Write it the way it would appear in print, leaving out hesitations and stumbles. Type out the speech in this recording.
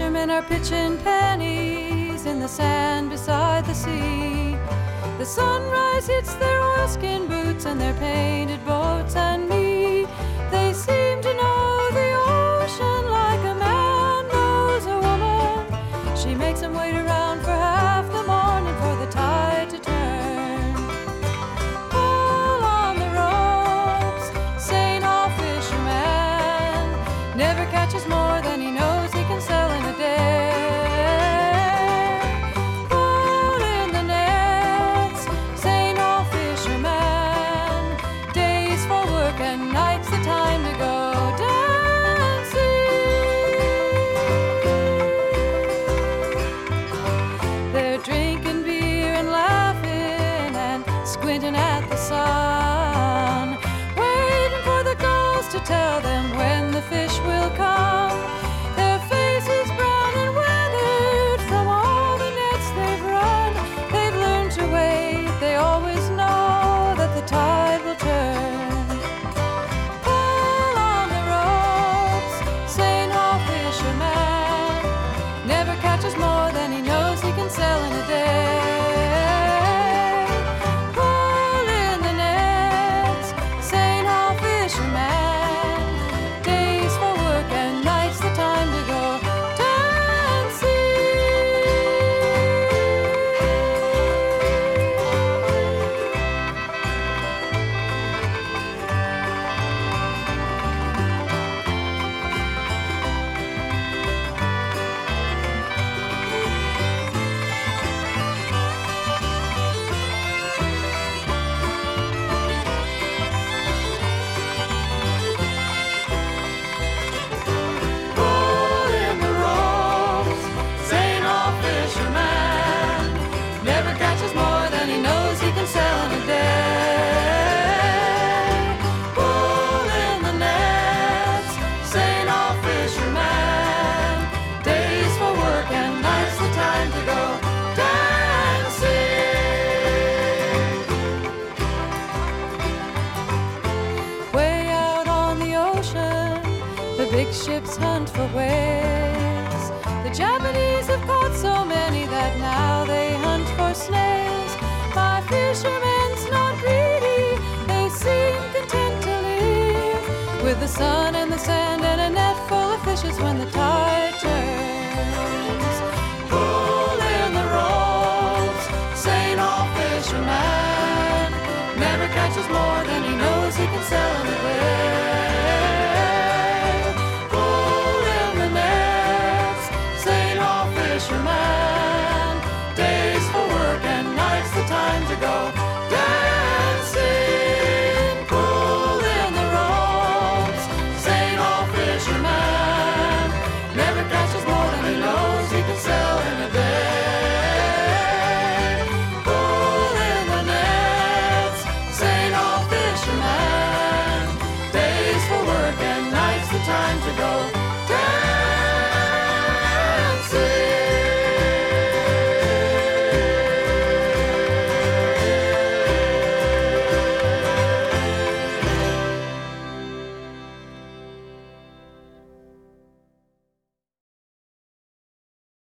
fishermen are pitching pennies in the sand beside the sea. The sunrise hits their oilskin boots and their painted boats and me. They seem to know the ocean like a man knows a woman. She makes them wait around for half the morning for the tide to turn. Pull on the ropes, St. Paul fisherman never catches more than he knows he can sell in a day. Pull in the nets, St. Paul fisherman, days for work and nights the time to go dancing. They're drinking beer and laughing and squinting at the sun, waiting for the gulls to tell them when the fish will come. Their faces brown and weathered from all the nets they've run. They've learned to wait, they always know that the tide will turn. Pull on the ropes, St. Paul fisherman never catches more than he knows he can sell in a day. Pull in the nets, St. Paul fisherman, days for work and nights the time to go dancing. Pull in the ropes, St. Paul fisherman never catches more than he knows he can sell in a day. Pull in the nets, St. Paul fisherman, days for work and nights the time to go dancing. Way out on the ocean, the big ships hunt for whales. The Japanese have caught so many that now they hunt for snails. My fishermen's not greedy, they seem content to live with the sun